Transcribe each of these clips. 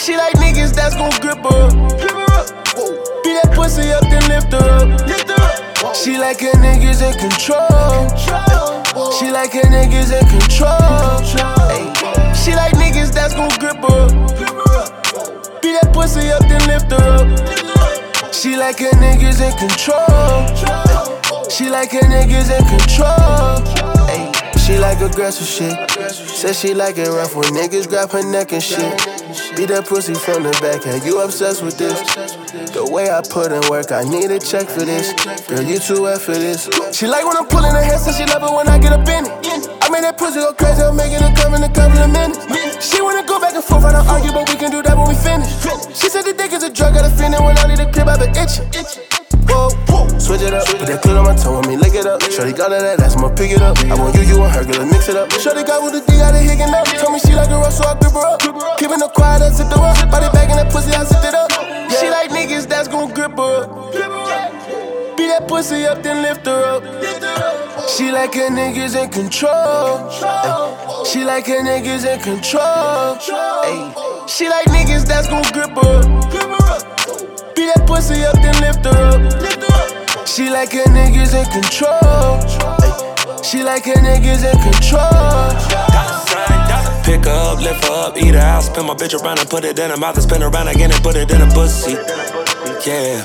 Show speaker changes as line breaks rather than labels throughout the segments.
She like niggas that's gon' grip her up. Beat that pussy up, then lift her up. She like her niggas in control. She like her niggas in control. She like niggas that's gon' grip her up. Beat that pussy up, then lift her up. She like her niggas in control. She like her niggas in control. She like aggressive shit. Said she like it rough when niggas grab her neck and shit. Beat that pussy from the back, how you obsessed with this? The way I put in work, I need a check for this. Girl, you too wet for this. She like when I'm pulling her hair, so she love it when I get up in it. I made that pussy go crazy, I'm making it come in a couple of minutes. She wanna go back and forth, I don't argue, but we can do that when we finish. She said the dick is a drug, got a feeling when I leave the crib, I've been itching. Whoa, switch it up, put that clit on my tongue, want me lick it up. Shorty got that, that's my pick it up. I want you and her, girl, mix it up. Shorty got with the D, got it higging up. Told me she like a rough, so I grip her up. Keeping her quiet, I zip her up. Body back in that pussy, I zipped it up. She like niggas that's gon' grip her up. Beat that pussy up, then lift her up. She like her niggas in control. She like her niggas in control. She like niggas that's gon' grip her up. Beat that pussy up, then lift her up. She like her niggas in control. She like her niggas in control.
Pick her up, lift her up, eat her out, spin my bitch around and put it in her mouth and spin around again and put it in her pussy. Yeah,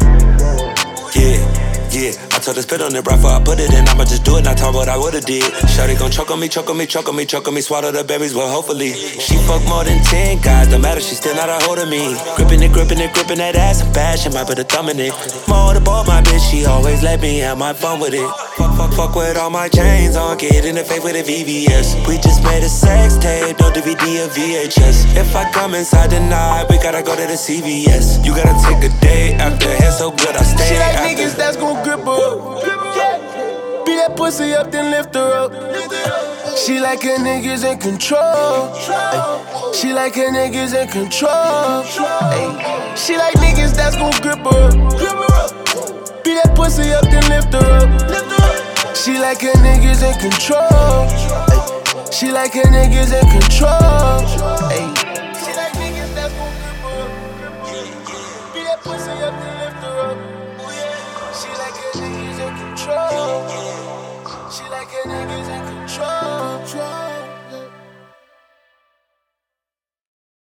yeah. Yeah, I told her spit on it right before I put it in. I'ma just do it, not talk what I would've did. Shawty gon' choke on me, choke on me, choke on me, choke on me. Swallow the babies, well hopefully. She fuck more than 10 guys, don't matter, she still not a hold of me. Gripping it, gripping it, gripping that ass and fast. She might put a thumb in it. More the ball, my bitch, she always let me have my fun with it. Fuck with all my chains on, get in the face with a VVS. We just made a sex tape, no DVD or VHS. If I come inside tonight, we gotta go to the CVS. You gotta take a day after, hair so good I stay
She like
after.
niggas that's gon' grip her up. Beat that pussy up, then lift her up. She like her niggas in control. She like her niggas in control. She like niggas that's gon' grip her up. Beat that pussy up, then lift her up. She like her niggas in control. She like her niggas in control. She like niggas that's gon' grip her up. Beat that pussy up, then lift her up. She like her niggas in control. She like her niggas in control.